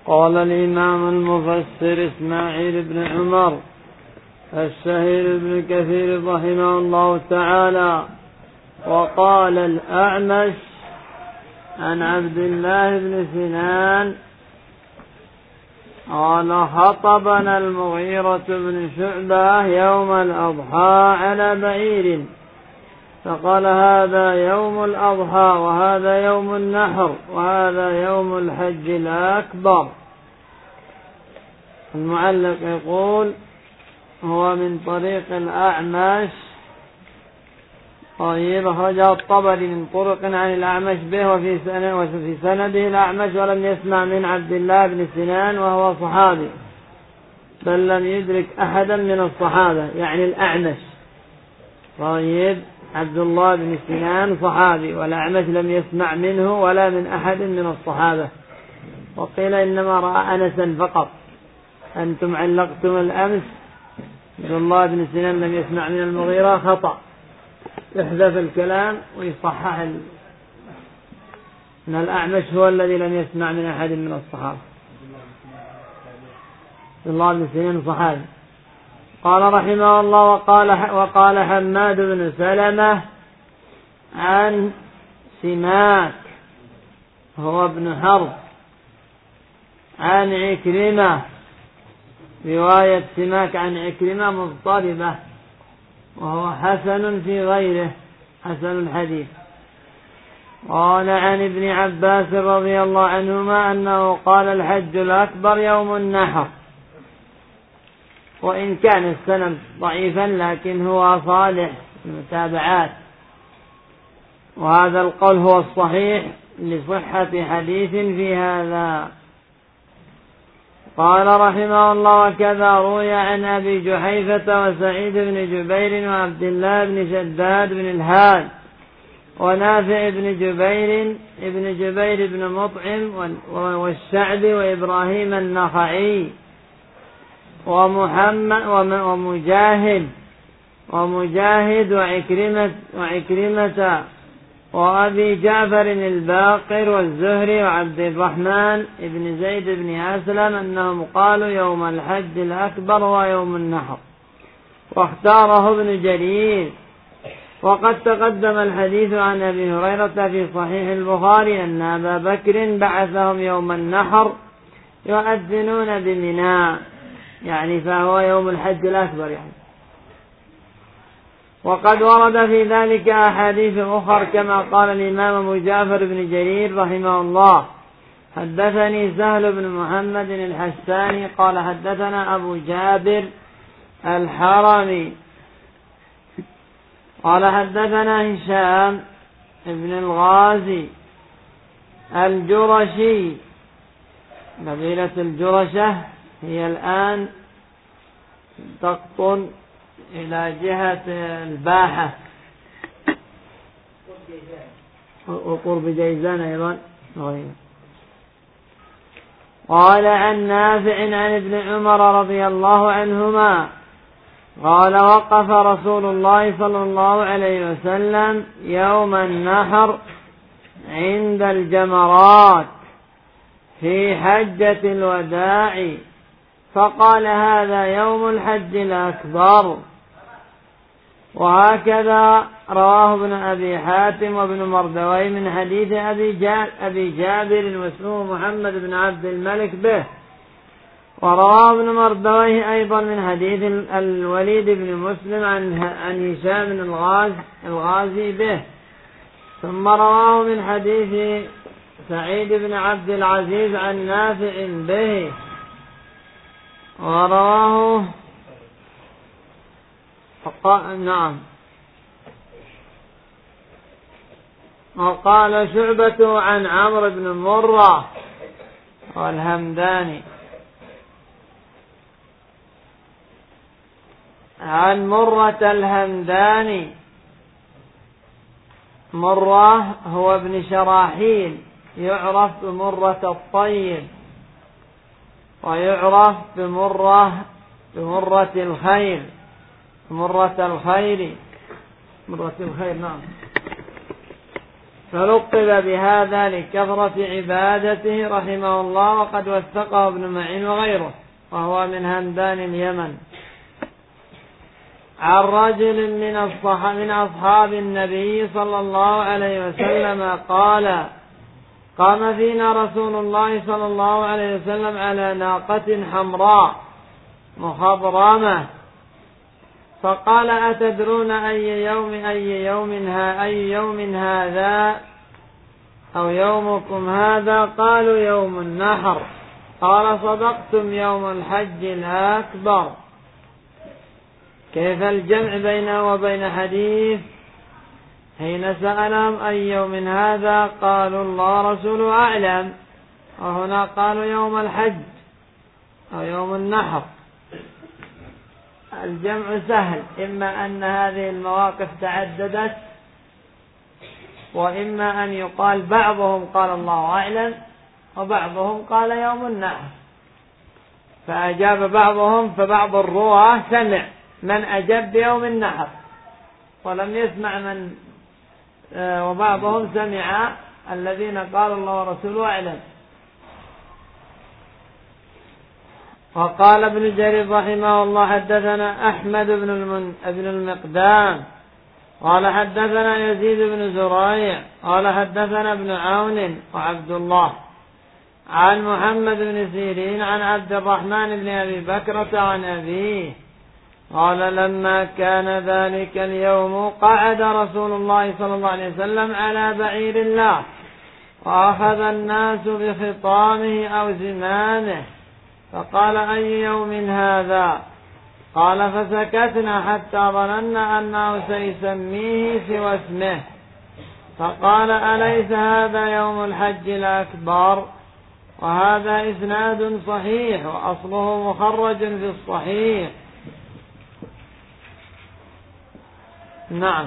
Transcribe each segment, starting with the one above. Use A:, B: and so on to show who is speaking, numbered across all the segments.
A: قال الإمام المفسر إسماعيل بن عمر الشهير بن كثير رحمه الله تعالى: وقال الأعمش عن عبد الله بن سنان قال: خطبنا المغيرة بن شعبة يوم الأضحى على بعير، فقال: هذا يوم الأضحى، وهذا يوم النحر، وهذا يوم الحج الأكبر. المعلق يقول: هو من طريق الأعمش. طيب، أخرجه الطبري من طرق عن الأعمش به، وفي سنده الأعمش ولم يسمع من عبد الله بن سنان وهو صحابي، بل لم يدرك أحدا من الصحابة، يعني الأعمش. طيب، عبد الله بن سنان صحابي، والأعمش لم يسمع منه ولا من أحد من الصحابة. وقيل إنما رأى أنسا فقط. أنتم علقتم الأمس عبد الله بن سنان لم يسمع من المغيرة، خطأ، يحذف الكلام ويصحح أن الأعمش هو الذي لم يسمع من أحد من الصحابة. عبد الله بن سنان صحابي. قال رحمه الله: وقال حماد بن سلمة عن سماك هو ابن حرب عن عكرمة. رواية سماك عن عكرمة مضطربة، وهو حسن في غيره، حسن الحديث. قال عن ابن عباس رضي الله عنهما أنه قال: الحج الأكبر يوم النحر. وإن كان السند ضعيفا لكن هو صالح المتابعات، وهذا القول هو الصحيح لصحة حديث في هذا. قال رحمه الله: وكذا روي عن أبي جحيفة وسعيد بن جبير وعبد الله بن شداد بن الهاد ونافع بن جبير بن مطعم والشعبي وإبراهيم النخعي ومحمد ومجاهد وعكرمة وأبي جعفر الباقر والزهري وعبد الرحمن بن زيد بن أسلم أنهم قالوا: يوم الحج الأكبر ويوم النحر. واختاره ابن جرير. وقد تقدم الحديث عن أبي هريرة في صحيح البخاري أن أبا بكر بعثهم يوم النحر يؤذنون بمنى، يعني فهو يوم الحج الأكبر يعني. وقد ورد في ذلك أحاديث أخر، كما قال الإمام أبو جعفر بن جرير رحمه الله: حدثني سهل بن محمد الحساني قال: حدثنا أبو جابر الحرمي قال: حدثنا هشام بن الغازي الجرشي. قبيلة الجرشة هي الآن تقطن إلى جهة الباحة وقرب جيزان أيضا. قال عن نافع عن ابن عمر رضي الله عنهما قال: وقف رسول الله صلى الله عليه وسلم يوم النحر عند الجمرات في حجة الوداع، فقال: هذا يوم الحج الأكبر. وهكذا رواه ابن أبي حاتم وابن مردوي من حديث أبي جابر واسمه محمد بن عبد الملك به. ورواه ابن مردوي أيضا من حديث الوليد بن مسلم عن هشام بن الغازي به. ثم رواه من حديث سعيد بن عبد العزيز عن نافع به. ورواه وقال شعبة عن عمرو بن مرة والهمداني عن مرة الهمداني. مرة هو ابن شراحيل، يعرف بمرة الطيب، ويعرف بمرة الخير، مرة الخير. نعم. فلقب بهذا لكثرة عبادته رحمه الله، وقد وثقه ابن معين وغيره، وهو من همدان اليمن. عن رجل من أصحاب النبي صلى الله عليه وسلم قال: قام فينا رسول الله صلى الله عليه وسلم على ناقة حمراء مخضرمة، فقال: أتدرون أي يوم هذا أو يومكم هذا؟ قالوا: يوم النحر. قال: صدقتم، يوم الحج الأكبر. كيف الجمع بينه وبين حديث حين سألهم أي يوم هذا؟ قالوا: الله رسوله أعلم. وهنا قالوا يوم الحج أو يوم النحر. الجمع سهل، إما أن هذه المواقف تعددت، وإما أن يقال بعضهم قال الله أعلم وبعضهم قال يوم النحر، فأجاب بعضهم، فبعض الرواة سمع من أجاب بيوم النحر ولم يسمع من، وبعضهم سمع الذين قالوا الله ورسوله أعلم. وقال ابن جرير رحمه الله: حدثنا أحمد بن المقدام قال حدثنا يزيد بن زريع قال حدثنا ابن عون وعبد الله عن محمد بن سيرين عن عبد الرحمن بن أبي بكرة عن أبيه قال: لما كان ذلك اليوم قعد رسول الله صلى الله عليه وسلم على بعير الله، وأخذ الناس بخطامه أو زمامه، فقال: أي يوم هذا؟ قال: فسكتنا حتى ظننا أنه سيسميه سوى اسمه، فقال: أليس هذا يوم الحج الأكبر؟ وهذا إسناد صحيح، وأصله مخرج في الصحيح. نعم.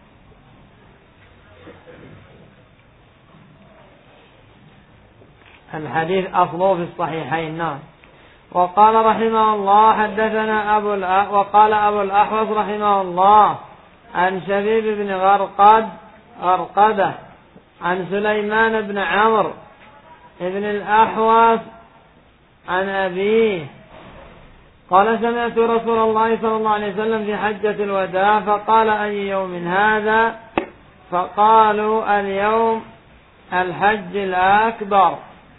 A: الحديث أصله في الصحيحين. نعم. وقال رحمه الله: حدثنا وقال أبو الأحوص رحمه الله عن شبيب بن غرقدة عن سليمان بن عمرو ابن الأحوص عن أبيه قال: سمعت رسول الله صلى الله عليه وسلم في حجة الوداع فقال: أي يوم هذا؟ فقالوا: اليوم الحج الأكبر.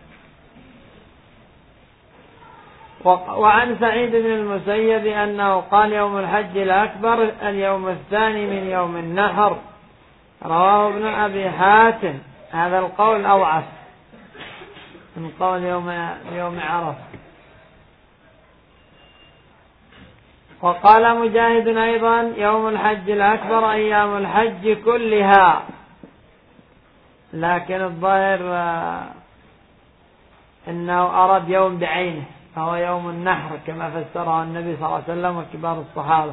A: وعن سعيد بن المسيب أنه قال: يوم الحج الأكبر اليوم الثاني من يوم النحر. رواه ابن أبي حاتم. هذا القول أوعف من قول يوم عرفة. وقال مجاهد أيضا: يوم الحج الأكبر أيام الحج كلها، لكن الظاهر أنه أراد يوم بعينه، فهو يوم النحر كما فسره النبي صلى الله عليه وسلم وكبار الصحابة.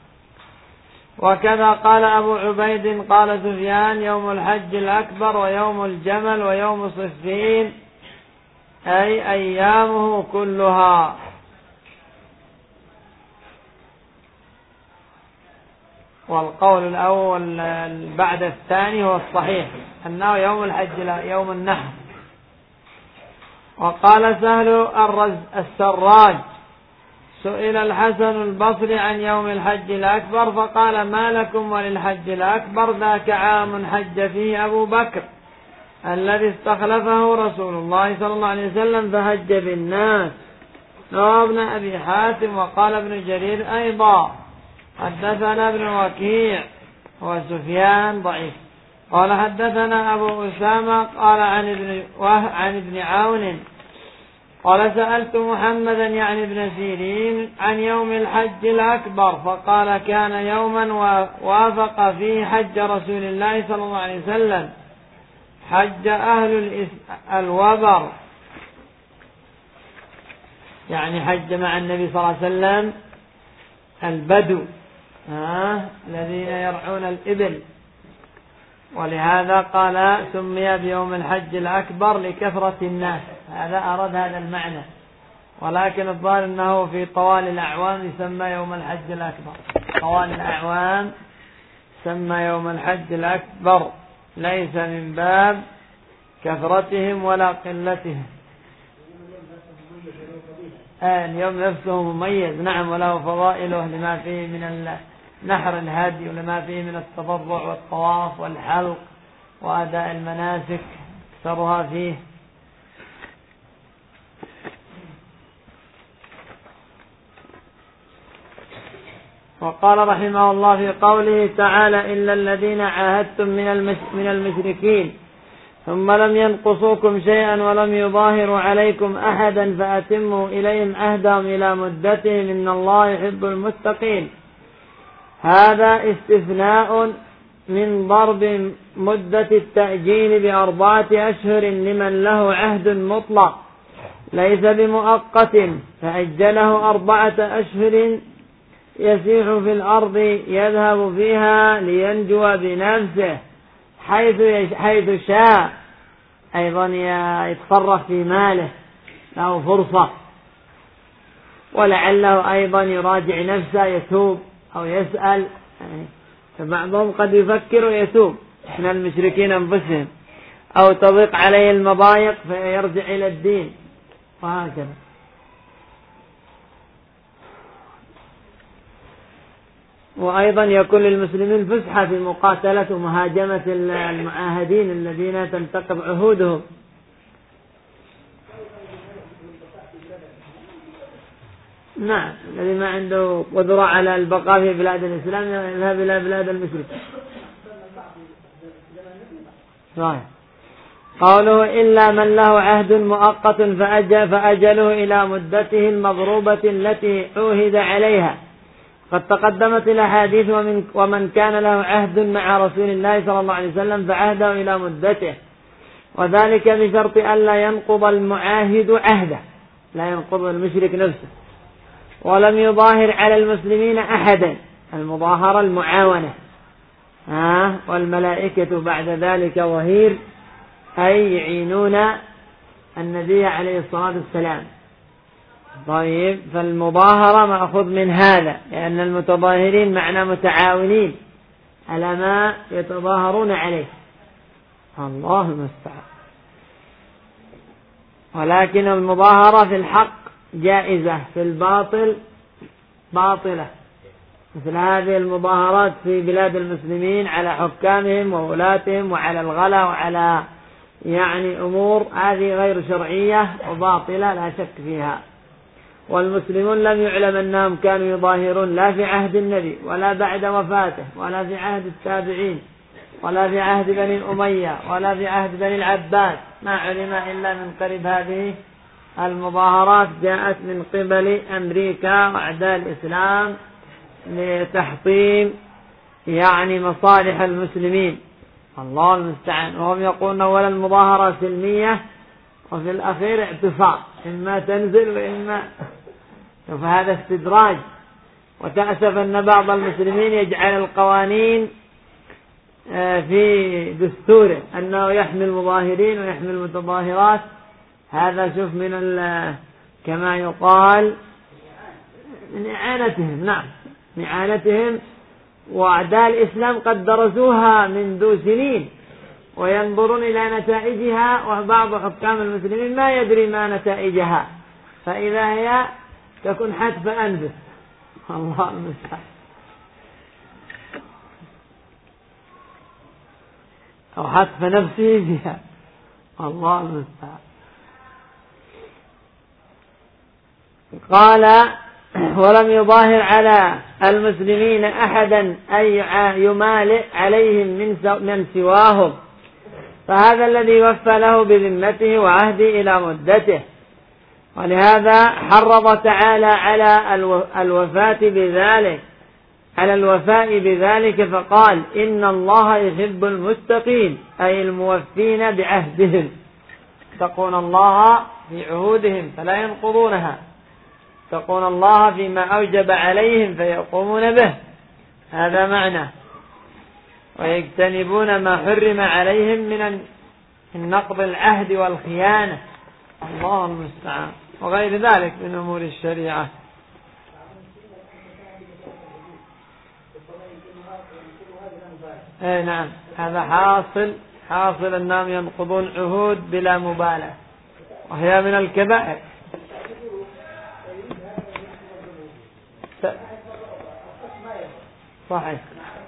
A: وكذا قال أبو عبيد قال سفيان: يوم الحج الأكبر ويوم الجمل ويوم صفين، أي أيامه كلها. والقول الأول بعد الثاني هو الصحيح، أنه يوم الحج يوم النحر. وقال سهل السراج: سئل الحسن البصري عن يوم الحج الأكبر فقال: ما لكم وللحج الأكبر؟ ذاك عام حج فيه أبو بكر الذي استخلفه رسول الله صلى الله عليه وسلم فهج بالناس. رواه ابن أبي حاتم. وقال ابن جرير أيضا: حدثنا ابن وكيع وسفيان ضعيف قال حدثنا أبو أسامة قال عن ابن عون قال: سألت محمدا يعني ابن سيرين عن يوم الحج الأكبر فقال: كان يوما وافق فيه حج رسول الله صلى الله عليه وسلم حج أهل الوبر، يعني حج مع النبي صلى الله عليه وسلم البدو الذين يرعون الإبل، ولهذا قال سمي بيوم الحج الأكبر لكثرة الناس. هذا أراد هذا المعنى، ولكن الظاهر أنه في طوال الأعوام يسمى يوم الحج الأكبر. طوال الأعوام سمى يوم الحج الأكبر ليس من باب كثرتهم ولا قلتهم. اليوم نفسه مميز، نعم، وله فضائله لما فيه من نحر الهدي ولما فيه من التضرع والطواف والحلق وأداء المناسك أكثرها فيه. وقال رحمه الله في قوله تعالى: إلا الذين عاهدتم من المشركين ثم لم ينقصوكم شيئا ولم يظاهروا عليكم أحدا فأتموا إليهم عهدهم إلى مدتهم إن الله يحب المتقين. هذا استثناء من ضرب مدة التأجيل ب4 أشهر لمن له عهد مطلق ليس بمؤقت، فأجله 4 أشهر يسيح في الأرض يذهب فيها لينجو بنفسه حيث شاء، أيضا يتصرف في ماله، له فرصة، ولعله أيضا يراجع نفسه، يتوب أو يسأل، فبعضهم قد يفكر ويتوب من المشركين أنفسهم، أو تضيق عليه المضايق فيرجع إلى الدين، وهكذا. وأيضا يكون للمسلمين فسحة في مقاتلة ومهاجمة المعاهدين الذين تنتقض عهودهم. نعم، الذي ما عنده قدرة على البقاء في بلاد الإسلام يذهب إلى بلاد المشركين. صحيح. قوله: إلا من له عهد مؤقت فأجله إلى مدته المضروبة التي عوهد عليها. قد تقدمت الأحاديث: ومن كان له عهد مع رسول الله صلى الله عليه وسلم فعهده إلى مدته، وذلك بشرط ألا ينقض المعاهد عهده، لا ينقض المشرك نفسه، ولم يظاهر على المسلمين أحدا، المظاهرة المعاونة، والملائكة بعد ذلك ظهير، أي يعينون النبي عليه الصلاة والسلام. طيب، فالمظاهرة مأخذ من هذا، لأن المتظاهرين معنى متعاونين على ما يتظاهرون عليه، الله المستعان. ولكن المظاهرة في الحق جائزة، في الباطل باطلة، مثل هذه المظاهرات في بلاد المسلمين على حكامهم وولاتهم وعلى الغلا وعلى أمور هذه غير شرعية وباطلة لا شك فيها. والمسلمون لم يعلم أنهم كانوا يظاهرون لا في عهد النبي ولا بعد وفاته ولا في عهد التابعين ولا في عهد بني أمية ولا في عهد بني العباس، ما علم إلا من قريب. هذه المظاهرات جاءت من قبل أمريكا وأعداء الإسلام لتحطيم مصالح المسلمين، الله المستعان. وهم يقولون أولا المظاهرة سلمية وفي الأخير اعتصام، إما تنزل وإما، فهذا استدراج. وتأسف أن بعض المسلمين يجعل القوانين في دستوره أنه يحمي المظاهرين ويحمي المتظاهرات. هذا شوف من كما يقال من إعانتهم، نعم، من إعانتهم. وأعداء الإسلام قد درسوها منذ سنين وينظرون إلى نتائجها، وبعض حكام المسلمين ما يدري ما نتائجها، فإذا هي تكون حتف أنفس، الله المستعان، أو حتف نفسه فيها، الله المستعان. قال: ولم يظاهر على المسلمين أحدا أي يمالئ عليهم من سواهم، فهذا الذي وفى له بذمته وعهده إلى مدته. ولهذا حرض تعالى على الوفاء بذلك فقال: إن الله يحب المتقين، أي الموفين بعهدهم، يتقون الله في عهودهم فلا ينقضونها، يتقون الله فيما أوجب عليهم فيقومون به، هذا معنى، ويجتنبون ما حرم عليهم من النقض العهد والخيانة، الله المستعان، وغير ذلك من أمور الشريعة. نعم، هذا حاصل حاصل أنهم ينقضون عهود بلا مبالاة، وهي من الكبائر. صحيح.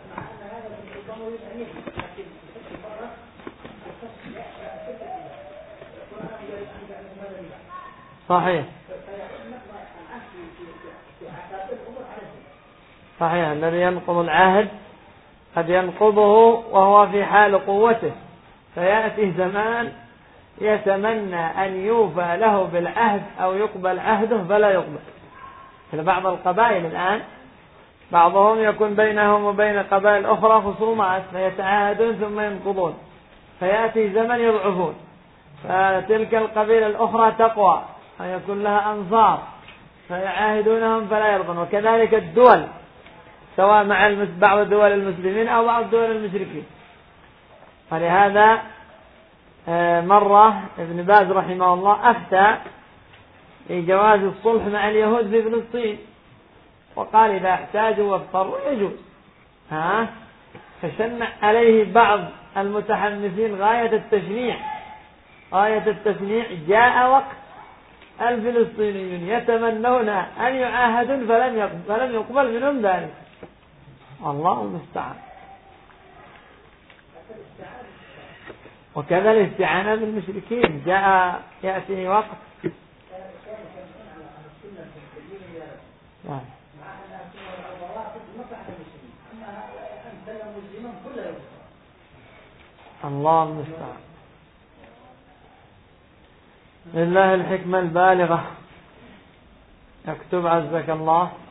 A: صحيح. صحيح. الذي ينقض العهد قد ينقضه وهو في حال قوته، فيأتي زمان يتمنى أن يوفى له بالعهد أو يقبل عهده فلا يقبل. بعض القبائل الآن بعضهم يكون بينهم وبين قبائل أخرى خصومات فيتعاهدون ثم ينقضون، فيأتي زمن يضعفون، فتلك القبيلة الأخرى تقوى ويكون لها أنصار فيعاهدونهم فلا يرضون. وكذلك الدول، سواء مع بعض دول المسلمين أو بعض دول المشركين. ولهذا مرة ابن باز رحمه الله أفتى في جواز الصلح مع اليهود في فلسطين، وقال إذا احتاجوا واضطروا يجوز. فشنع عليه بعض المتحمسين غاية التشنيع. جاء وقت الفلسطينيون يتمنون أن يعاهدون فلم يقبل منهم ذلك. الله المستعان. وكذا الاستعانة بالمشركين، يأتي وقت الله المستعان. لله الحكمة البالغة. اكتب عزك الله.